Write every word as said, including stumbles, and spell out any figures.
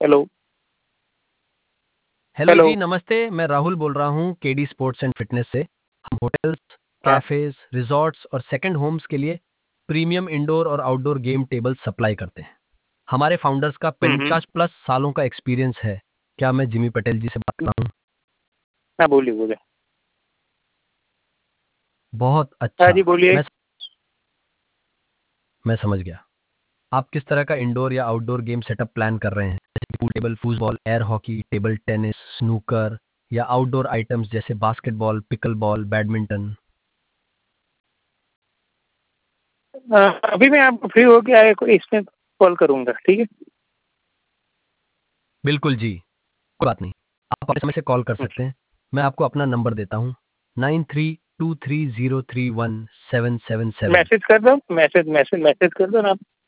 Hello. Hello hello. जी, नमस्ते। मैं राहुल बोल रहा हूँ केडी स्पोर्ट्स एंड फिटनेस से। हम होटल्स, हाँ। कैफेज, रिजॉर्ट्स और सेकंड होम्स के लिए प्रीमियम इंडोर और आउटडोर गेम टेबल सप्लाई करते हैं। हमारे फाउंडर्स का हुँ, हुँ। पचास प्लस सालों का एक्सपीरियंस है। क्या मैं जिमी पटेल जी से बात कर रहा हूँ? हाँ, बोलिए, बोलिए। बहुत हाँ अच्छा। जी, बोलिए। मैं मैं समझ गया। आप किस तरह का इंडोर या आउटडोर गेम सेटअप प्लान कर रहे हैं? जैसे pool table, football, air hockey, table tennis, snooker या आउटडोर आइटम्स जैसे बास्केटबॉल, पिकल बॉल, बैडमिंटन? अ, अभी मैं आपको फ्री होके आए को इसमें कॉल करूँगा, ठीक है? बिल्कुल जी, कोई बात नहीं। आप अपने समय से कॉल कर हुँ। सकते हैं। मैं आपको अपना नंबर देता हूँ, nine three two three zero three one seven seven seven. Message कर दो मैसेज मैसेज मैसेज कर दो ना आप।